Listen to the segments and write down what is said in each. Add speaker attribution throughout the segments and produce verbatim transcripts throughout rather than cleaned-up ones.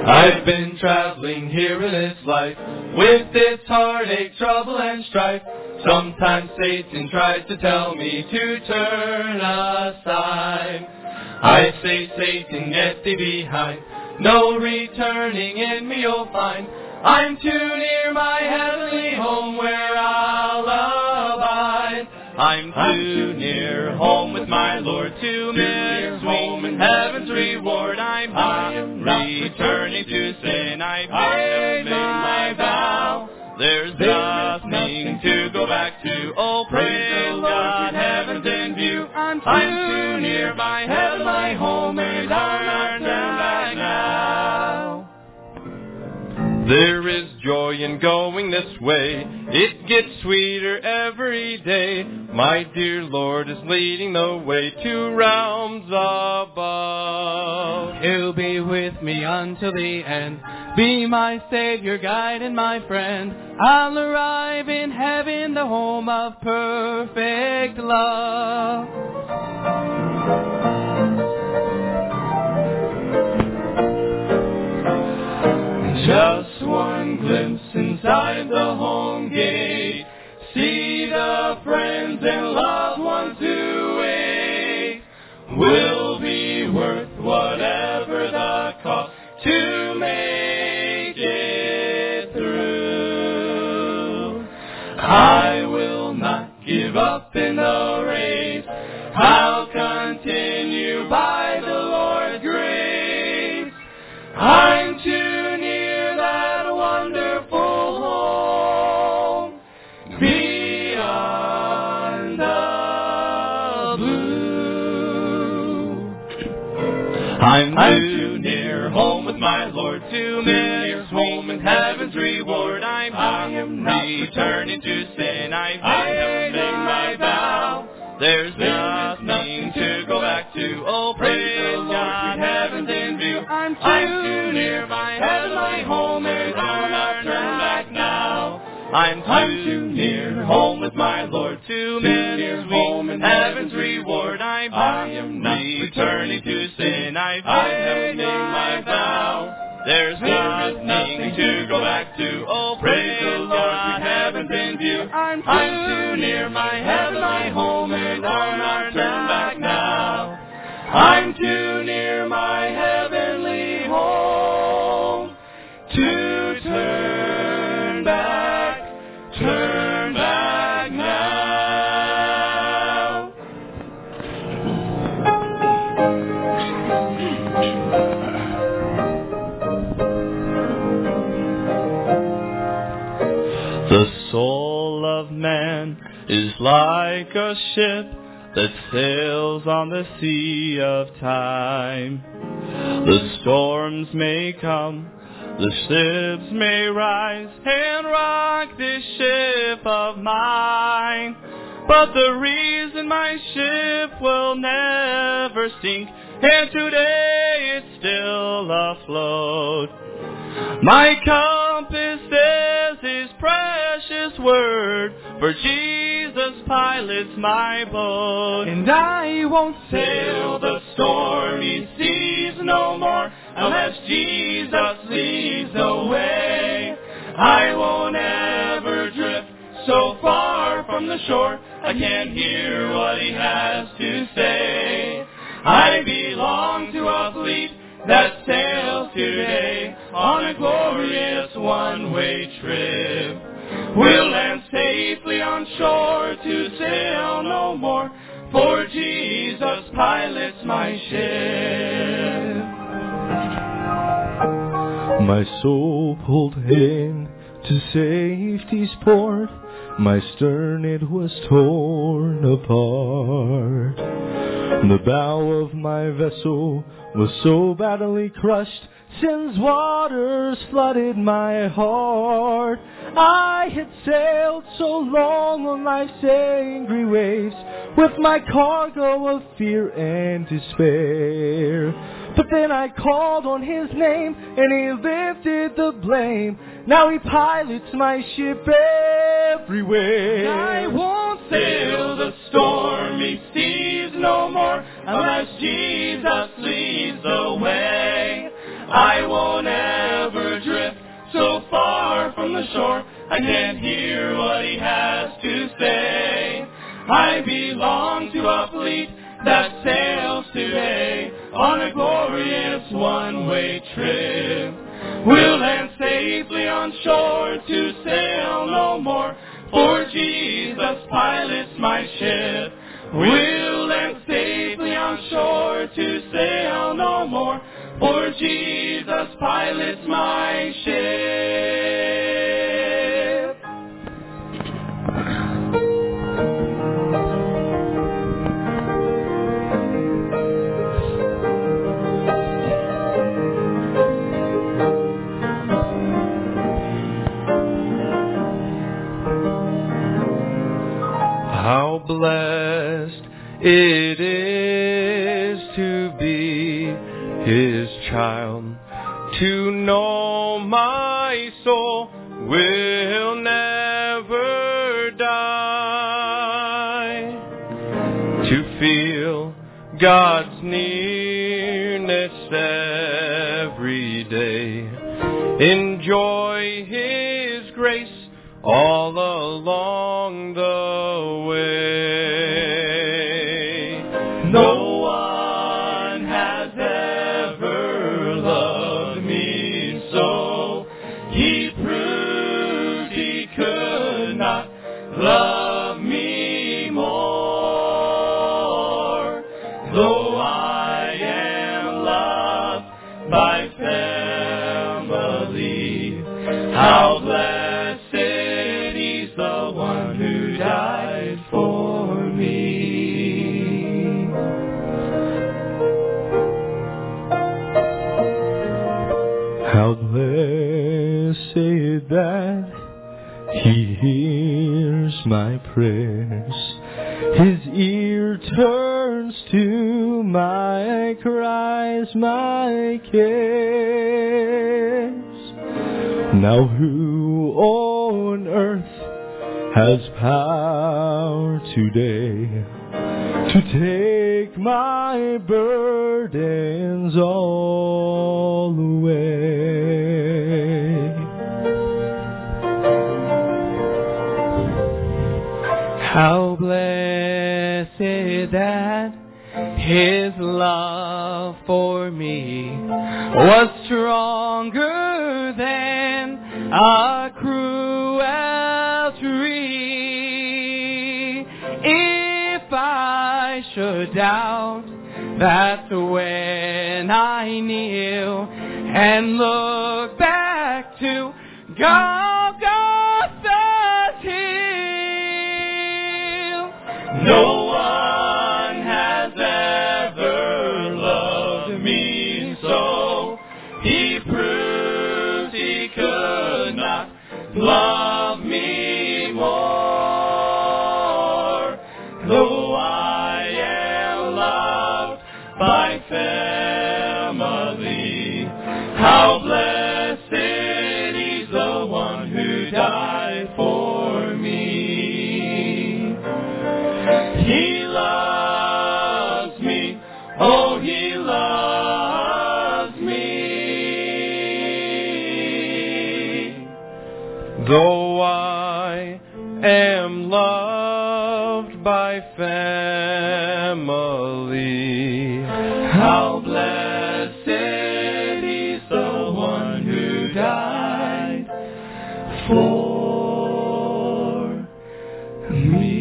Speaker 1: I've been traveling here in this life with its heartache, trouble, and strife. Sometimes Satan tries to tell me to turn aside. I say, Satan, get thee behind. No returning in me you'll find. I'm too near my heavenly home where I'll abide. I'm too near home with my Lord to miss home and heaven's reward. I'm not returning to sin. I've made my vow. There's nothing to go back to. Oh, praise God, heaven's in view. I'm too near my heaven, my home, and I'll not turn back now. There is joy in going this way. It gets sweeter every day. My dear Lord is leading the way to realms above.
Speaker 2: He'll be with me until the end. Be my Savior, guide, and my friend. I'll arrive in heaven, the home of perfect love.
Speaker 1: Just one glimpse inside the home gate. See the friends and loved ones who wait. Will be worth whatever the cost to make it through. I will not give up in the race. I'll continue by the Lord's grace. I'm too near that wonderful home beyond the blue. I'm too near home with my Lord to miss home and heaven's reward. I'm I am not returning to sin. I've made my vow. There's nothing to go back to. Oh, praise God, heaven's in view. I'm too near my heaven, my home, and I'll not turn back now. I'm too near home with my Lord to miss home and heaven's reward. I'm I am not returning to sin. I've made my vow. There's nothing to go back to. Oh, praise the Lord, heaven's in view. I'm too near my heaven, my home, and I'll not turn back now. I'm too near my heavenly home to turn back, turn back now. The soul of man is like a ship that sails on the sea of time. The storms may come, the ships may rise and rock this ship of mine. But the reason my ship will never sink, and today it's still afloat, my compass is His precious word, for Jesus pilots my boat.
Speaker 2: And I won't
Speaker 1: sail the stormy seas no more, unless Jesus leads the way. I won't ever drift so far from the shore, I can't hear what He has to say. I belong to a fleet that sails today on a glorious one-way trip. We'll land safely on shore to sail no more, for Jesus pilots my ship.
Speaker 3: My soul pulled in to safety's port, my stern it was torn apart. The bow of my vessel was so badly crushed, sin's waters flooded my heart. I had sailed so long on life's angry waves, with my cargo of fear and despair. But then I called on His name, and He lifted the blame. Now He pilots my ship everywhere.
Speaker 1: I won't sail the stormy seas no more, unless Jesus leads the way. I won't ever from the shore. I can't hear what he has to say. I belong to a fleet that sails today on a glorious one-way trip. We'll land safely on shore to sail no more, for Jesus pilots my ship. We'll land safely on shore to sail no more, for Jesus pilots my ship.
Speaker 3: How blessed it is to be His child, to know my soul will never die, to feel God's nearness every day, enjoy His grace all along the way. No one has ever loved me so. He proved He could not love me more. Though I am loved by family, how blessed the one who died for me. How blessed that He hears my prayers, His ear turns to my cries, my cares. Now who on earth has power today to take my burdens all away?
Speaker 2: How blessed that His love for me was stronger than a cruel tree. If I should doubt, that's when I kneel and look back to Golgotha's hill. No one has ever loved me so. He proved He could not love me more. Though I am loved by family, how blessed is the one who died for me. He loves me, oh, He loves me. Though I am loved by family, how blessed is the one who died for me.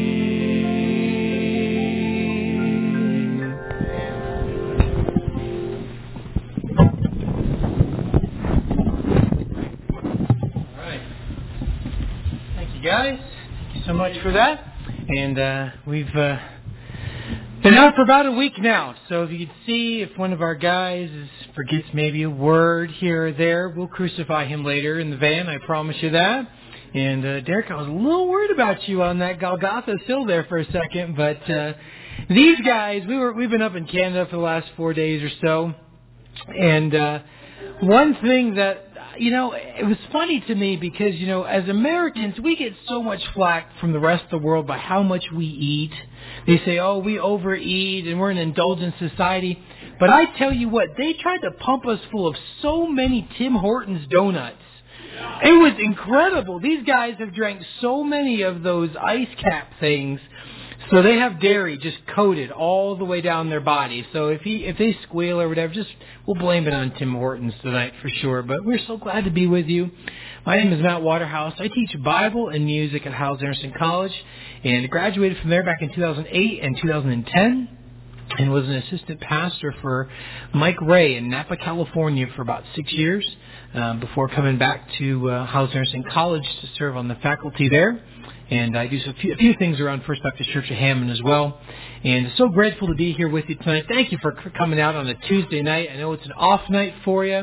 Speaker 4: All right. Thank you, guys. Thank you so much for that. And uh, we've uh, been out for about a week now. So if you could see if one of our guys is, forgets maybe a word here or there, we'll crucify him later in the van. I promise you that. And uh, Derek, I was a little worried about you on that Golgotha hill there for a second. But uh, these guys, we were we've been up in Canada for the last four days or so. And uh, one thing that, you know, it was funny to me because, you know, as Americans, we get so much flack from the rest of the world by how much we eat. They say, oh, we overeat and we're an indulgent society. But I tell you what, they tried to pump us full of so many Tim Hortons donuts It was incredible. These guys have drank so many of those ice cap things, so they have dairy just coated all the way down their body. So if he if they squeal or whatever, just we'll blame it on Tim Hortons tonight for sure. But we're so glad to be with you. My name is Matt Waterhouse. I teach Bible and music at Hyles-Anderson College, and graduated from there back in two thousand eight and two thousand ten. And was an assistant pastor for Mike Ray in Napa, California for about six years um, before coming back to uh, Hyles-Anderson College to serve on the faculty there. And I do a few, a few things around First Baptist Church of Hammond as well. And so grateful to be here with you tonight. Thank you for coming out on a Tuesday night. I know it's an off night for you.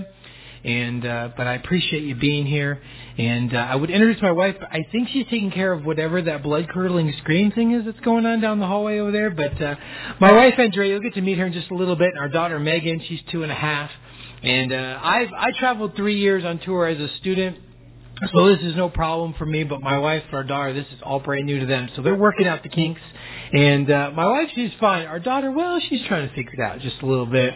Speaker 4: And uh, but I appreciate you being here. And uh, I would introduce my wife. But I think she's taking care of whatever that blood-curdling scream thing is that's going on down the hallway over there. But uh, my wife, Andrea, you'll get to meet her in just a little bit. And our daughter, Megan, she's two and a half. And uh, I've I traveled three years on tour as a student. So this is no problem for me, but my wife and our daughter, this is all brand new to them. So they're working out the kinks. And uh, my wife, she's fine. Our daughter, well, she's trying to figure it out just a little bit.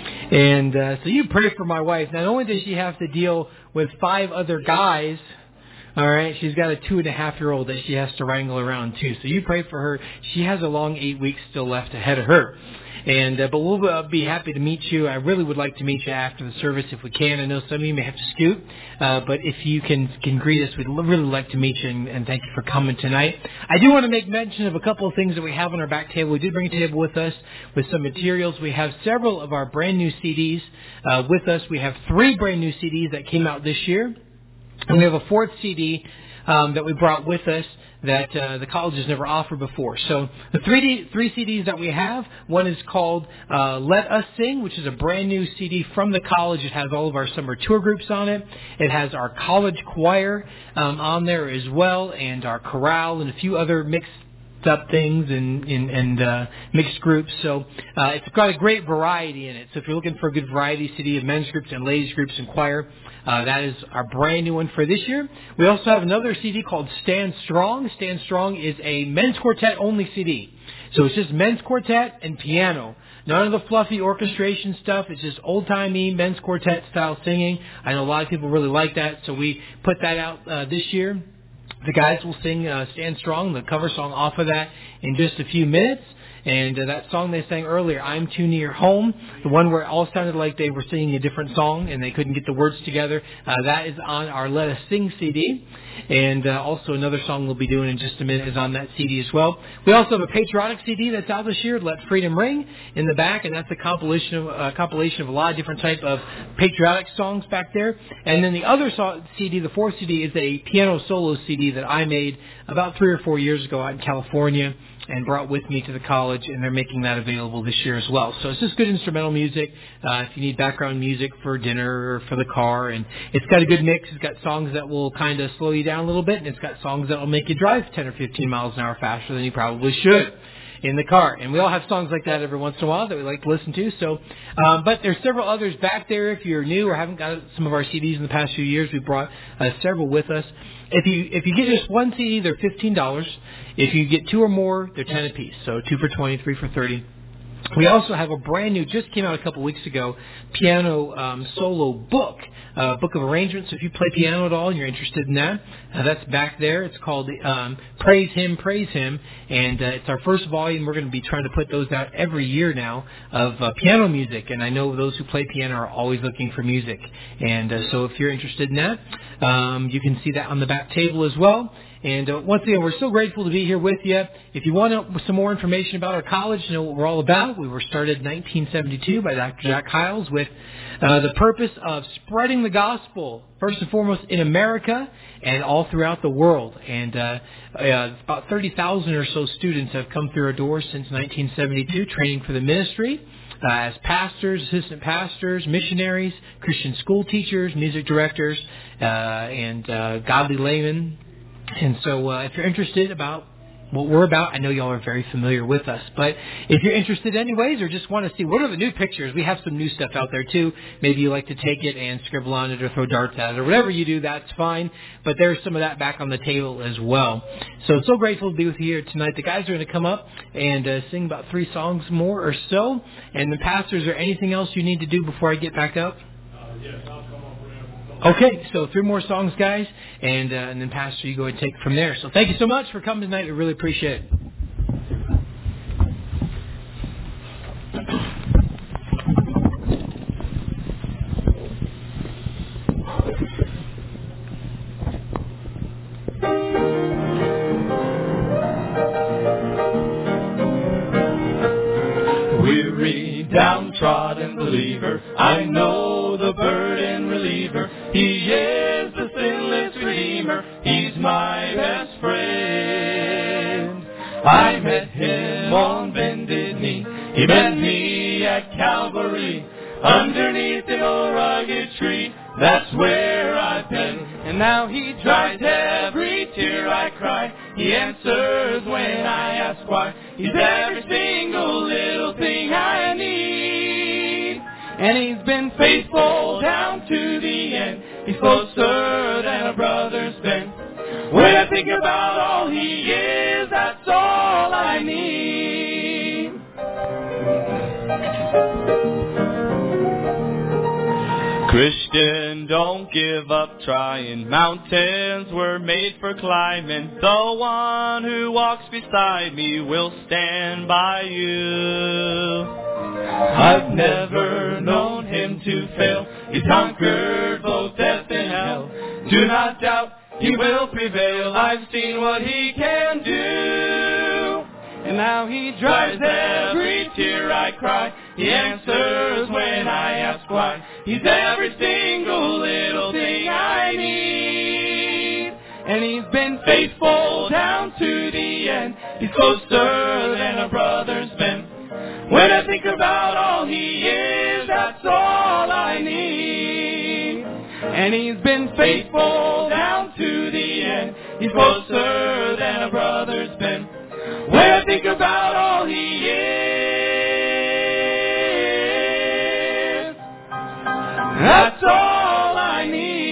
Speaker 4: And uh, so you pray for my wife. Not only does she have to deal with five other guys, all right, she's got a two and a half year old that she has to wrangle around too. So you pray for her. She has a long eight weeks still left ahead of her. And uh, but we'll uh, be happy to meet you. I really would like to meet you after the service if we can. I know some of you may have to scoot, uh, but if you can can greet us, we'd really like to meet you, and, and thank you for coming tonight. I do want to make mention of a couple of things that we have on our back table. We did bring a table with us with some materials. We have several of our brand new C Ds uh, with us. We have three brand new C Ds that came out this year, and we have a fourth C D um, that we brought with us that uh, the college has never offered before. So the three, D, three C Ds that we have, one is called uh, Let Us Sing, which is a brand new C D from the college. It has all of our summer tour groups on it. It has our college choir um, on there as well, and our chorale and a few other mixed up things and, and, and uh, mixed groups. So uh, it's got a great variety in it. So if you're looking for a good variety C D of men's groups and ladies groups and choir, Uh, that is our brand new one for this year. We also have another C D called Stand Strong. Stand Strong is a men's quartet only C D. So it's just men's quartet and piano. None of the fluffy orchestration stuff. It's just old-timey men's quartet style singing. I know a lot of people really like that, so we put that out uh, this year. The guys will sing uh, Stand Strong, the cover song off of that, in just a few minutes. And uh, that song they sang earlier, I'm Too Near Home, the one where it all sounded like they were singing a different song and they couldn't get the words together, uh, that is on our Let Us Sing C D. And uh, also another song we'll be doing in just a minute is on that C D as well. We also have a patriotic C D that's out this year, Let Freedom Ring, in the back, and that's a compilation of, uh, compilation of a lot of different type of patriotic songs back there. And then the other so- C D, the fourth C D, is a piano solo C D that I made about three or four years ago out in California and brought with me to the college, and they're making that available this year as well. So it's just good instrumental music uh, if you need background music for dinner or for the car. And it's got a good mix. It's got songs that will kind of slow you down a little bit, and it's got songs that will make you drive ten or fifteen miles an hour faster than you probably should in the car. And we all have songs like that every once in a while that we like to listen to. So, um, but there's several others back there. If you're new or haven't got some of our C Ds in the past few years, we brought uh, several with us. If you if you get just one C D, they're fifteen dollars. If you get two or more, they're ten apiece. So two for twenty, three for thirty. We also have a brand new, just came out a couple weeks ago, piano um, solo book, uh, book of arrangements. So if you play piano at all and you're interested in that, uh, that's back there. It's called um, Praise Him, Praise Him, and uh, it's our first volume. We're going to be trying to put those out every year now of uh, piano music, and I know those who play piano are always looking for music. And uh, so if you're interested in that, um, you can see that on the back table as well. And uh, once again, we're so grateful to be here with you. If you want to, some more information about our college, you know what we're all about. We were started in nineteen seventy-two by Doctor Jack Hyles with uh, the purpose of spreading the gospel, first and foremost in America and all throughout the world. And uh, uh, about thirty thousand or so students have come through our doors since nineteen seventy-two, training for the ministry. Uh, as pastors, assistant pastors, missionaries, Christian school teachers, music directors, uh, and uh, godly laymen. And so uh, if you're interested about what we're about, I know y'all are very familiar with us. But if you're interested anyways or just want to see what are the new pictures, we have some new stuff out there too. Maybe you like to take it and scribble on it or throw darts at it or whatever you do, that's fine. But there's some of that back on the table as well. So, so grateful to be with you here tonight. The guys are going to come up and uh, sing about three songs more or so. And the pastor, is there anything else you need to do before I get back up?
Speaker 5: Uh, yes, I'll come up with a
Speaker 4: Okay, so three more songs, guys, and, uh, and then Pastor, you go ahead and take it from there. So thank you so much for coming tonight. We really appreciate it.
Speaker 1: Weary, downtrodden believer, I know the burden reliever. He is the sinless Redeemer. He's my best friend. I met him on bended knee. He met me at Calvary, underneath an old rugged tree. That's where I've been. And now he dries every tear I cry. He answers when I ask why. He's every single little thing I need. And he's been faithful down to the end. He's closer than a brother's been. When I think about all he is, that's all I need. Christian, don't give up trying. Mountains were made for climbing. The one who walks beside me will stand by you. I've never known him to fail. He's conquered both death and hell. Do not doubt, he will prevail. I've seen what he can do. And now he dries every tear I cry. He answers when I ask why. He's every single little thing I need. And he's been faithful down to the end. He's closer than a brother's been. When I think about all he is, that's all I need. And he's been faithful down to the end. He's closer than a brother's been. When I think about all he is, that's all I need.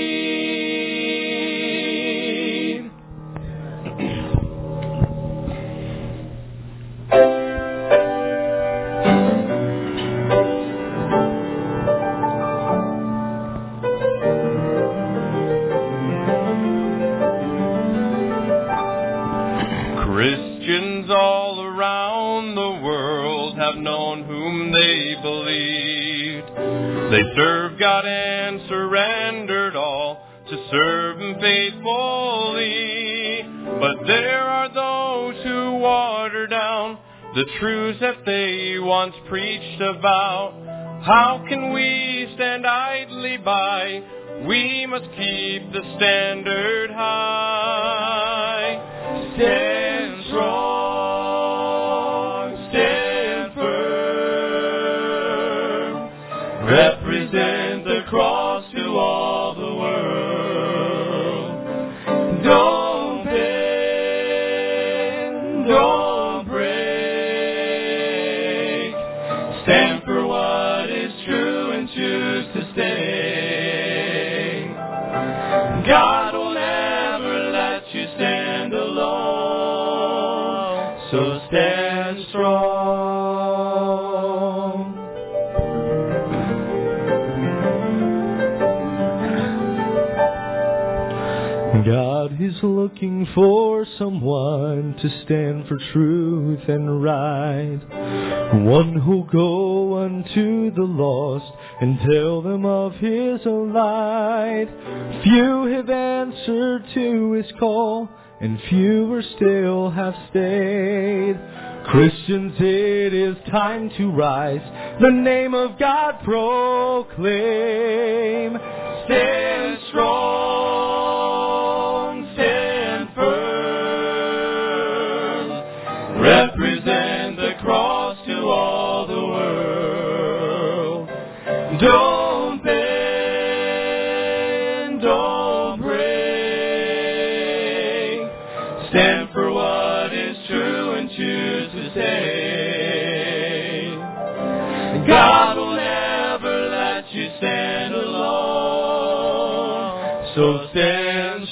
Speaker 1: Christians all around the world have known whom they believed. They served God and surrendered all to serve Him faithfully. But there are those who water down the truths that they once preached about. How can we stand idly by? We must keep the standard high. Stand strong, stand firm. Represent the cross to all the world. Don't bend, don't break. Stand for what is true and choose to stay. God will never let you stand alone, so stand strong.
Speaker 3: God is looking for someone to stand for truth and right, one who'll go unto the lost and tell them of His light. Few have answered to His call, and fewer still have stayed. Christians, it is time to rise, the name of God proclaim. Stand strong, stand firm. Represent the cross to all the world. Don't bend, don't break. Stand for what is true and choose to stay. God will never let you stand alone, so stand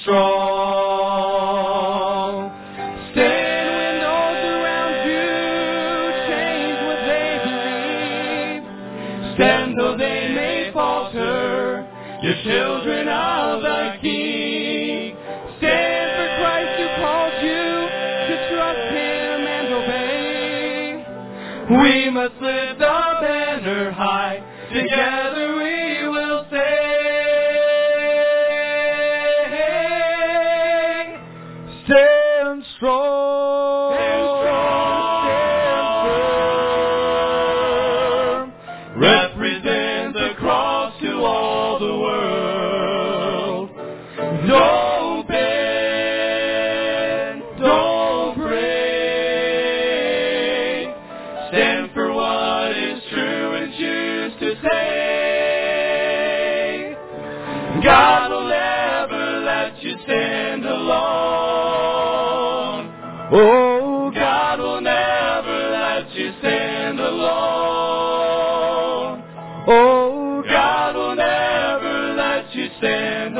Speaker 3: strong. Stand when those around you change what they believe. Stand though they may falter.
Speaker 1: you're children of the King.
Speaker 2: Stand for Christ who called you to trust Him and obey.
Speaker 1: We must lift the banner high, together we will say,
Speaker 3: stand strong,
Speaker 1: stand strong, stand firm, represent the cross to all the world. Don't bend, don't break, stand for what is true and choose to say. God will never let you stand alone.
Speaker 3: oh
Speaker 1: God will never let you stand alone.
Speaker 3: oh
Speaker 1: God will never let you stand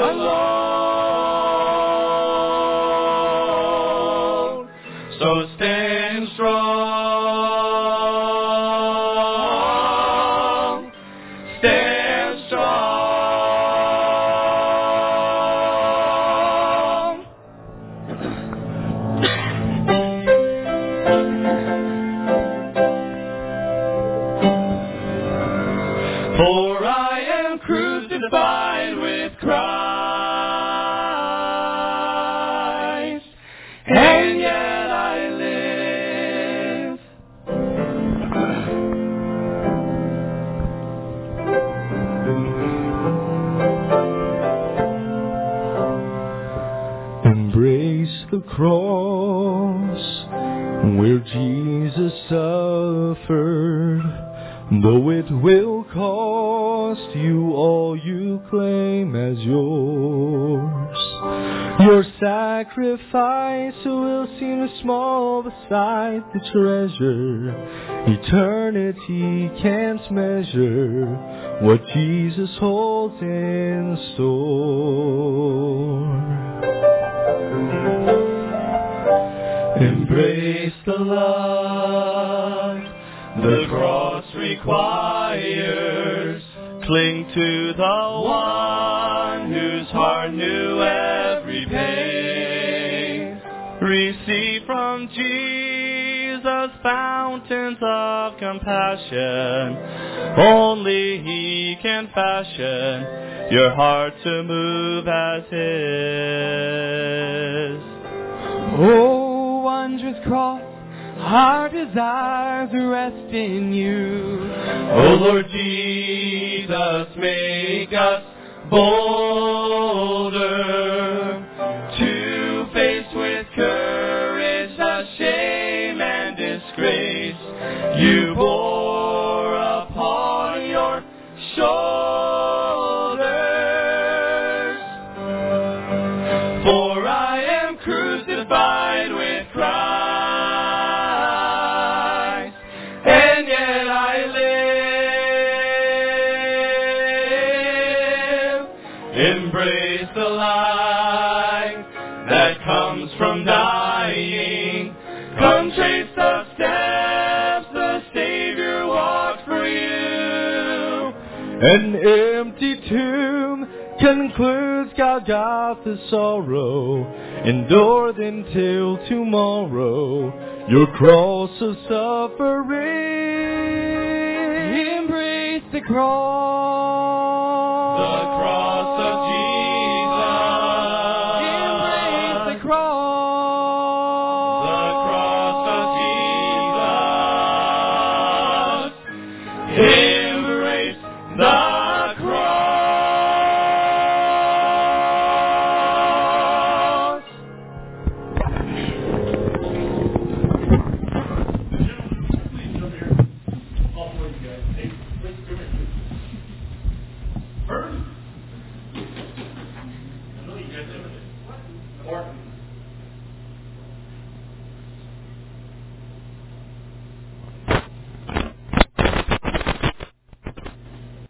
Speaker 1: alone. So stand strong. Stand strong. For I am crucified with Christ, and yet I live.
Speaker 3: Embrace the cross where Jesus suffered, though it will cost you all you claim as yours. Your sacrifice will seem small beside the treasure eternity can't measure what Jesus holds in store.
Speaker 1: Embrace the love the cross requires. Cling to the one whose heart knew every pain. Receive from Jesus fountains of compassion. Only He can fashion your heart to move as His.
Speaker 2: Oh, wondrous cross, our desires rest in you.
Speaker 1: O Lord Jesus, make us bolder to face with courage the shame and disgrace you bore upon your shoulders. For I am crucified with Christ, and yet I live. Embrace the life that comes from dying. Come trace the steps the Savior walked for you.
Speaker 3: An empty tomb concludes Golgotha's sorrow, endured until tomorrow, your cross of suffering.
Speaker 2: Embrace the cross.
Speaker 1: The cross of Jesus.
Speaker 2: Embrace the cross.
Speaker 1: The cross of Jesus. Embrace the cross.
Speaker 5: Please come here. All four of you guys. Hey, please come here. Bird? I know you guys have it. What? Or